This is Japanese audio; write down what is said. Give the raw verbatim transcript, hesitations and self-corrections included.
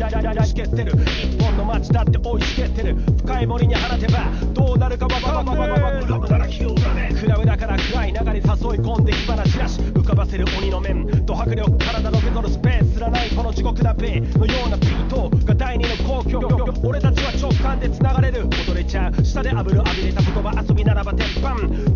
しけってる一本の街だって追いつけてる深い森に放てばどうなるかわかんねえクラブなら火を裏ねクラブだから暗い中に誘い込んで火花散らし浮かばせる鬼の面ド迫力体のけ取るスペースすらないこの地獄なベのようなビートが第二の公共俺たちは直感で繋がれる踊れちゃう下で炙る浴びれた言葉遊びならば鉄板